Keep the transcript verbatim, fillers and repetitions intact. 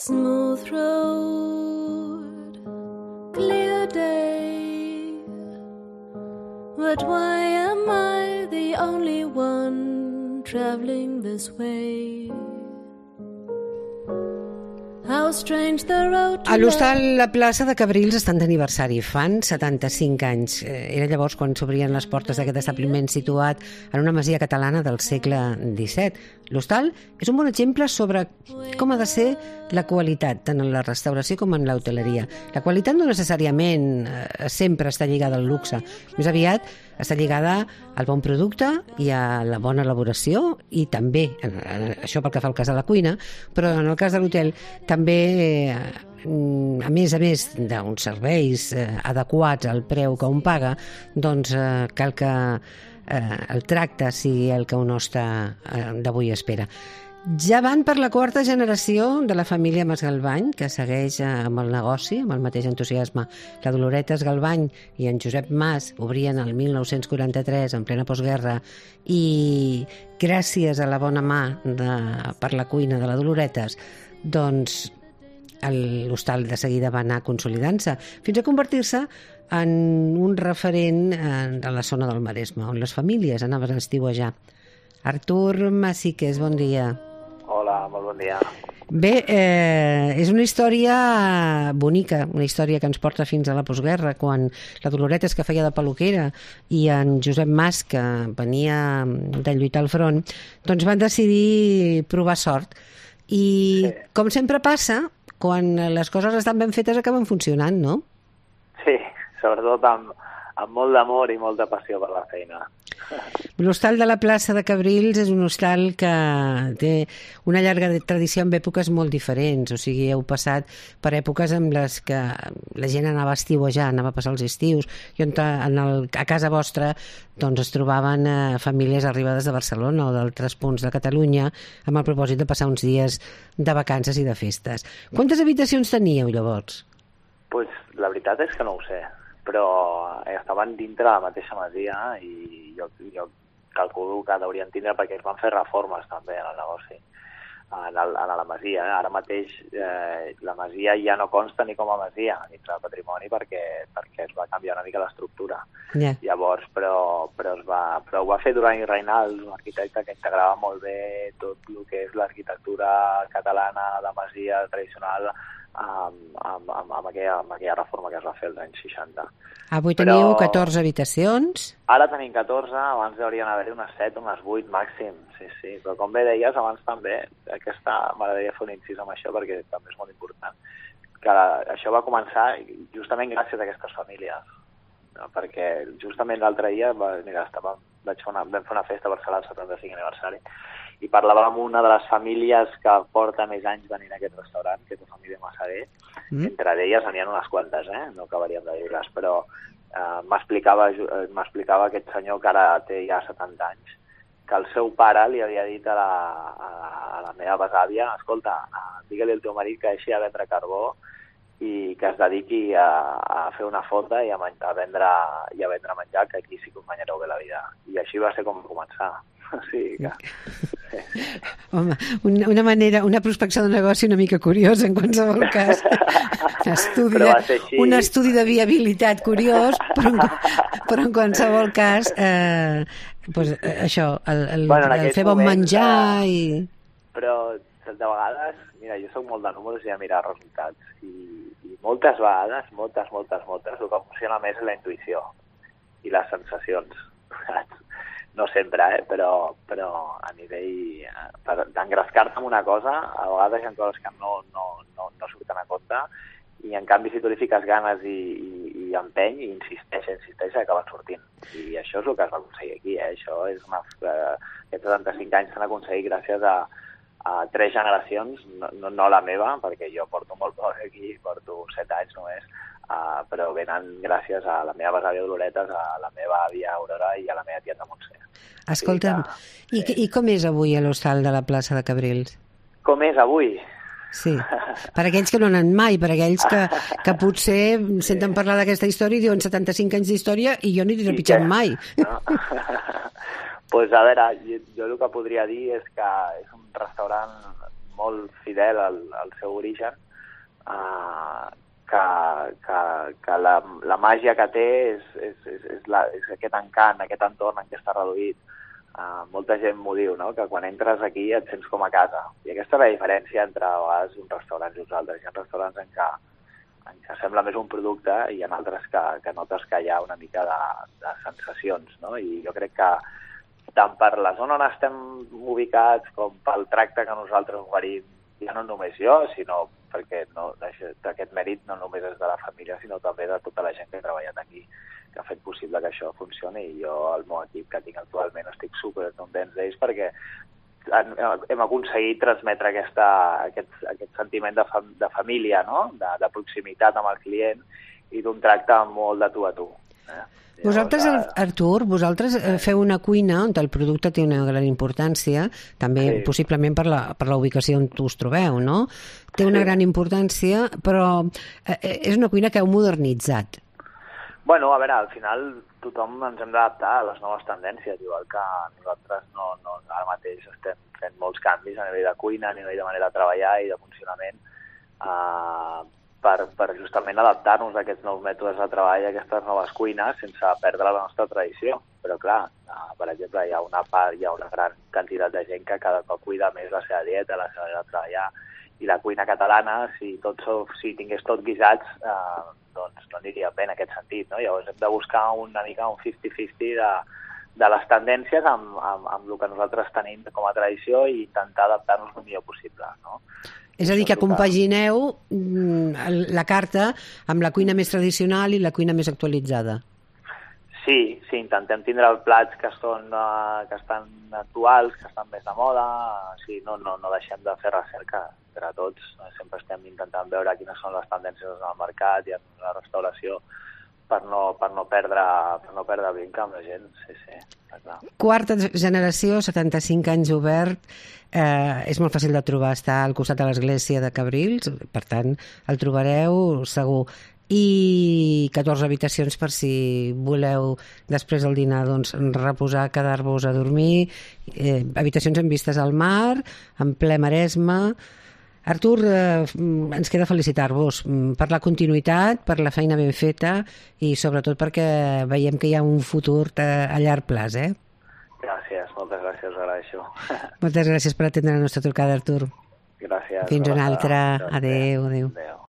Smooth road, clear day, but why am I the only one traveling this way? How strange the road to A l'hostal La Plaça de Cabrils estan d'aniversari. Fan setanta-cinc anys. Era llavors quan s'obrien les portes d'aquest establiment situat en una masia catalana del segle disset. L'hostal és un bon exemple sobre com ha de ser la qualitat, tant en la restauració com en l'hoteleria. La qualitat no necessàriament eh, sempre està lligada al luxe. Més aviat està lligada al bon producte i a la bona elaboració i també, en, en, això pel que fa al cas de la cuina, però en el cas de l'hotel també, eh, a més a més d'uns serveis eh, adequats al preu que un paga, doncs eh, cal que eh, el tracte sigui el que un hoste eh, d'avui espera. Ja van per la quarta generació de la família Mas Galvany, que segueix amb el negoci, amb el mateix entusiasme. La Doloretes Galvany i en Josep Mas obrien el mil nou-cents quaranta-tres, en plena postguerra, i gràcies a la bona mà de, per la cuina de la Doloretes, doncs l'hostal de seguida va anar consolidant-se, fins a convertir-se en un referent de la zona del Maresme, on les famílies anaven a estiuejar. Artur Massiques, bon dia. Hola, molt bon dia. Bé, eh, és una història bonica, una història que ens porta fins a la postguerra, quan la Doloretes, que feia de peluquera, i en Josep Mas, que venia de lluitar al front, doncs van decidir provar sort. I, sí, com sempre passa, quan les coses estan ben fetes acaben funcionant, no? Sí, sobretot amb, amb molt d'amor i molta passió per la feina. L'hostal de la Plaça de Cabrils és un hostal que té una llarga tradició en èpoques molt diferents, o sigui, heu passat per èpoques en les que la gent anava a estiuejar, anava a passar els estius, i on en el, a casa vostra doncs, es trobaven eh, famílies arribades de Barcelona o d'altres punts de Catalunya amb el propòsit de passar uns dies de vacances i de festes. Quantes habitacions teníeu llavors? Pues, la veritat és que no ho sé, però estaven dintre la mateixa masia i jo, jo calculo que deurien tindre, perquè es van fer reformes també en el negoci, en, el, en la masia. Ara mateix eh, la masia ja no consta ni com a masia ni per patrimoni perquè, perquè es va canviar una mica l'estructura. Yeah. Llavors, però, però, es va, però ho va fer Duran i Reinals, un arquitecte que integrava molt bé tot el que és l'arquitectura catalana de masia tradicional amb, amb, amb, amb, aquella, amb aquella reforma que es va fer als anys seixanta. Avui teniu però catorze habitacions? Ara tenim catorze, abans haurien d'haver-hi unes set, unes vuit màxim, sí, sí. Però com bé deies, abans també, aquesta m'agradaria fer un incís amb això perquè també és molt important, que això va començar justament gràcies a aquestes famílies, no? Perquè justament l'altre dia va, mira, estava, vaig fer una, vam fer una festa a Barcelona al setanta-cinc aniversari i parlava amb una de les famílies que porta més anys venint a aquest restaurant, que és la família Massaguer. Mm. Entre d'elles n'hi ha unes quantes, eh? No acabaríem de dir-les, però eh, m'explicava m'explicava aquest senyor que ara té ja setanta anys, que el seu pare li havia dit a la, a, a la meva besàvia: escolta, digue-li al teu marit que deixi de vendre carbó i que es dediqui a, a fer una fonda i a, a, vendre, i a vendre menjar, que aquí sí que us guanyareu bé la vida. I així va ser com va començar. Sí, que... sí. Home, una, una manera, una prospecció de negoci una mica curiosa en qualsevol cas. Estudi de, un estudi de viabilitat curiós, però en, però en qualsevol cas eh, pues, això, el, el, bueno, el fer bon menjar i... Però de vegades, mira, jo soc molt de números i de mirar resultats i, i moltes vegades, moltes, moltes, moltes, el que funciona més és la intuïció i les sensacions. No sempre, eh? però, però a nivell d'engrescar-te en una cosa, a vegades hi ha coses que no, no, no, no surten a compte i en canvi si tu li fiques ganes i, i, i empeny i insisteix, insisteix, acaben sortint. I això és el que es va aconseguir aquí, eh? Això és una... Eh, aquests setanta-cinc anys s'han aconseguit gràcies a, a tres generacions, no, no, no la meva, perquè jo porto molt poc aquí, porto set anys només, uh, però venen gràcies a la meva besàvia Doloretes, a la meva àvia Aurora i a la meva tieta Montse. Escolta'm, sí, que, i, i com és avui a l'hostal de la Plaça de Cabrils? Com és avui? Sí, per aquells que no han anat mai, per aquells que, que potser senten parlar d'aquesta història i diuen setanta-cinc anys d'història i jo n'hi he trepitjat mai. No? Pues a veure, jo, jo el que podria dir és que és un restaurant molt fidel al, al seu origen, uh, que, que, que la, la màgia que té és, és, és, és, la, és aquest encant, aquest entorn en què està reduït. Uh, molta gent m'ho diu, no? Que quan entres aquí et sents com a casa. I aquesta és la diferència entre a vegades uns restaurants i uns altres. Hi ha restaurants en què, en què sembla més un producte i hi ha altres que, que notes que hi ha una mica de, de sensacions, no? I jo crec que tant per la zona on estem ubicats com pel tracte que nosaltres oferim, ja no només jo, sinó perquè no, aquest mèrit no només és de la família, sinó també de tota la gent que ha treballat aquí, que ha fet possible que això funcioni, i jo, el meu equip que tinc actualment, estic super contents d'ells perquè hem aconseguit transmetre aquesta, aquest, aquest sentiment de, fam, de família, no? de, de proximitat amb el client i d'un tracte molt de tu a tu. Eh? Vosaltres, Artur, vosaltres feu una cuina on el producte té una gran importància, també sí. possiblement per la, per la ubicació on us trobeu, no? Té una sí. gran importància, però és una cuina que heu modernitzat. Bueno, a veure, al final tothom ens hem d'adaptar a les noves tendències, igual que nosaltres no, no, ara mateix estem fent molts canvis a nivell de cuina, a nivell de manera de treballar i de funcionament, uh, per, per justament adaptar-nos a aquests nous mètodes de treball, a aquestes noves cuines, sense perdre la nostra tradició. Però clar, uh, per exemple, hi ha una part, hi ha una gran quantitat de gent que cada cop cuida més la seva dieta, la seva manera de treballar, i la cuina catalana, si tot si tingués tot guisats, eh, doncs no aniria bé en aquest sentit, no? Llavors hem de buscar una mica un cinquanta cinquanta de, de les tendències amb, amb, amb el que nosaltres tenim com a tradició i intentar adaptar-nos el millor possible, no? És a dir, que compagineu la carta amb la cuina més tradicional i la cuina més actualitzada. Sí, sí, intentem tindre plats que, són, uh, que estan actuals, que estan més de moda, sí, no, no, no deixem de fer recerca per a tots, sempre estem intentant veure quines són les tendències en el mercat i en la restauració per no, per no perdre, per no perdre brinca amb la gent, sí, sí, està clar. Quarta generació, setanta-cinc anys obert, eh, és molt fàcil de trobar, està al costat de l'església de Cabrils, per tant, el trobareu segur. I catorze habitacions per si voleu després del dinar doncs, reposar, quedar-vos a dormir, eh, habitacions amb vistes al mar, en ple Maresme. Artur, eh, ens queda felicitar-vos per la continuïtat, per la feina ben feta i sobretot perquè veiem que hi ha un futur a llarg plaç, eh? Gràcies, moltes gràcies, us agraeixo. Moltes gràcies per atendre la nostra trucada, Artur. Gràcies. Fins una altra. Adéu, adéu. Adéu.